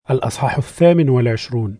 الأصحاح 28.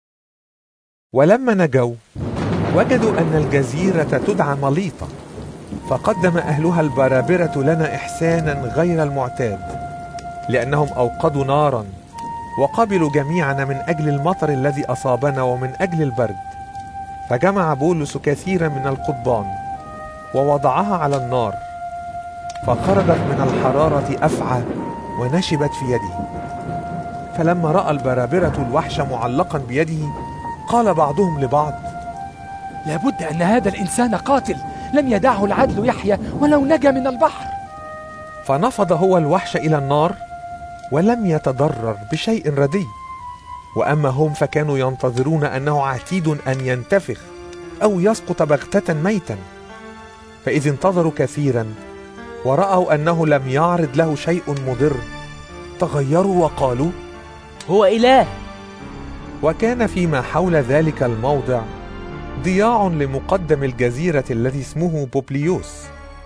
ولما نجوا وجدوا أن الجزيرة تدعى مليطة، فقدم أهلها البرابرة لنا إحسانا غير المعتاد، لأنهم أوقدوا نارا وقبلوا جميعنا من أجل المطر الذي أصابنا ومن أجل البرد. فجمع بولس كثيرا من القضبان ووضعها على النار، فخرجت من الحرارة أفعى ونشبت في يده. فلما رأى البرابرة الوحش معلقا بيده، قال بعضهم لبعض: لابد أن هذا الإنسان قاتل، لم يدعه العدل يحيى ولو نجا من البحر. فنفض هو الوحش إلى النار ولم يتضرر بشيء ردي. وأما هم فكانوا ينتظرون أنه عتيد أن ينتفخ أو يسقط بغتة ميتا. فإذ انتظروا كثيرا ورأوا أنه لم يعرض له شيء مضر، تغيروا وقالوا: هو إله. وكان فيما حول ذلك الموضع ضياع لمقدم الجزيرة الذي اسمه بوبليوس،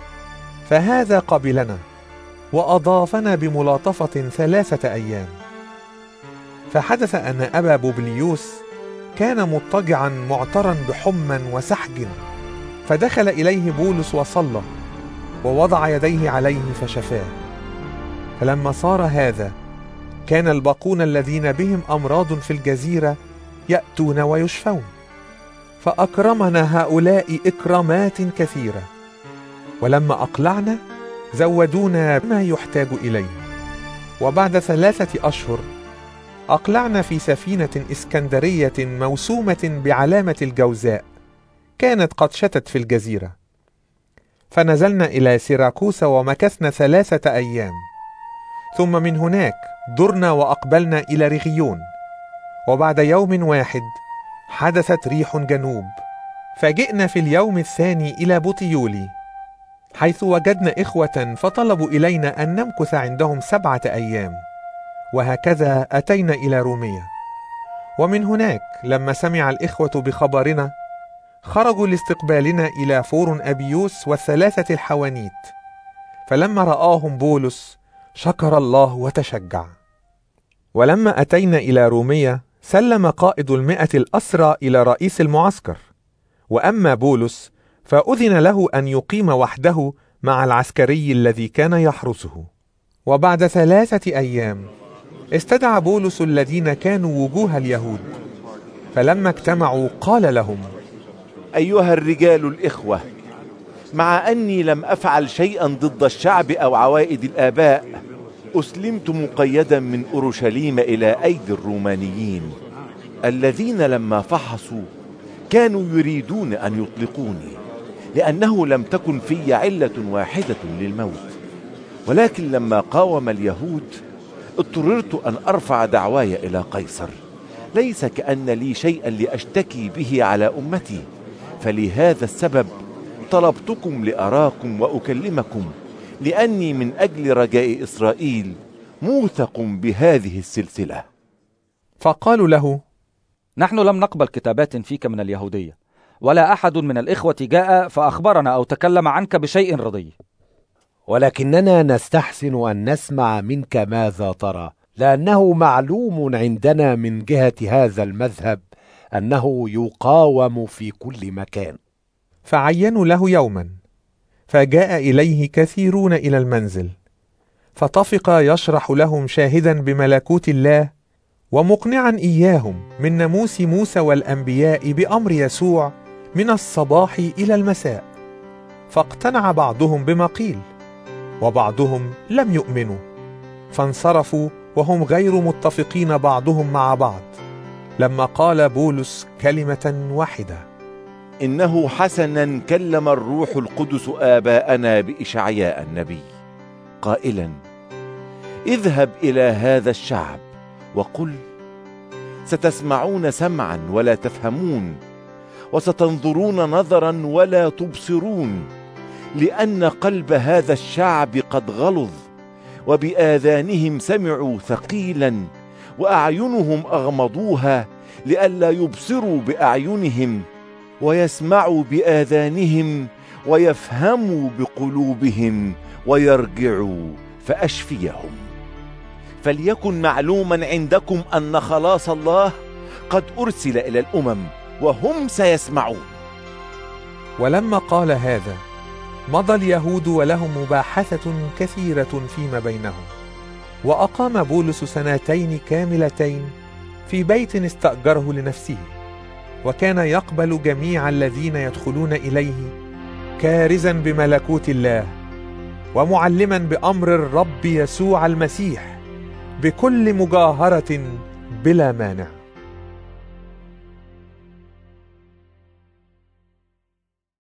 فهذا قبلنا وأضافنا بملاطفة 3 أيام. فحدث أن أبا بوبليوس كان مضطجعا معترا بحمى وسحج، فدخل إليه بولس وصلى ووضع يديه عليه فشفاه. فلما صار هذا، كان الباقون الذين بهم أمراض في الجزيرة يأتون ويشفون، فأكرمنا هؤلاء إكرامات كثيرة. ولما أقلعنا زودونا ما يحتاج إليه. وبعد 3 أشهر أقلعنا في سفينة إسكندرية موسومة بعلامة الجوزاء، كانت قد شتت في الجزيرة. فنزلنا إلى سيراكوس ومكثنا 3 أيام، ثم من هناك درنا وأقبلنا إلى ريغيون. وبعد يوم واحد حدثت ريح جنوب، فجئنا في اليوم الثاني إلى بوتيولي، حيث وجدنا إخوة فطلبوا إلينا أن نمكث عندهم 7 أيام، وهكذا أتينا إلى رومية. ومن هناك لما سمع الإخوة بخبرنا خرجوا لاستقبالنا إلى فور أبيوس و3 الحوانيت. فلما رآهم بولس شكر الله وتشجع. ولما أتينا إلى رومية سلم قائد 100 الأسرى إلى رئيس المعسكر. وأما بولس فأذن له أن يقيم وحده مع العسكري الذي كان يحرسه. وبعد 3 أيام استدعى بولس الذين كانوا وجوه اليهود، فلما اجتمعوا قال لهم: أيها الرجال الإخوة، مع أني لم أفعل شيئا ضد الشعب أو عوائد الآباء، أسلمت مقيدا من أورشليم إلى أيدي الرومانيين، الذين لما فحصوا كانوا يريدون أن يطلقوني، لأنه لم تكن في علة واحدة للموت. ولكن لما قاوم اليهود اضطررت أن أرفع دعواي إلى قيصر، ليس كأن لي شيئا لأشتكي به على أمتي، فلهذا السبب طلبتكم لأراكم وأكلمكم، لأني من أجل رجاء إسرائيل موثق بهذه السلسلة. فقالوا له: نحن لم نقبل كتابات فيك من اليهودية، ولا أحد من الإخوة جاء فأخبرنا أو تكلم عنك بشيء رضي، ولكننا نستحسن أن نسمع منك ماذا ترى، لأنه معلوم عندنا من جهة هذا المذهب أنه يقاوم في كل مكان. فعينوا له يوما، فجاء إليه كثيرون إلى المنزل، فطفق يشرح لهم شاهدا بملكوت الله ومقنعا إياهم من ناموس موسى والأنبياء بأمر يسوع من الصباح إلى المساء. فاقتنع بعضهم بما قيل، وبعضهم لم يؤمنوا، فانصرفوا وهم غير متفقين بعضهم مع بعض. لما قال بولس كلمة واحدة: إنه حسنا كلم الروح القدس آباءنا بإشعياء النبي قائلا: اذهب إلى هذا الشعب وقل: ستسمعون سمعا ولا تفهمون، وستنظرون نظرا ولا تبصرون، لأن قلب هذا الشعب قد غلظ، وبآذانهم سمعوا ثقيلا، وأعينهم أغمضوها، لئلا يبصروا بأعينهم ويسمعوا بآذانهم ويفهموا بقلوبهم ويرجعوا فأشفيهم. فليكن معلوما عندكم أن خلاص الله قد أرسل إلى الأمم وهم سيسمعون. ولما قال هذا مضى اليهود ولهم مباحثة كثيرة فيما بينهم. وأقام بولس 2 كاملتين في بيت استأجره لنفسه، وكان يقبل جميع الذين يدخلون إليه، كارزا بملكوت الله ومعلما بأمر الرب يسوع المسيح بكل مجاهرة بلا مانع.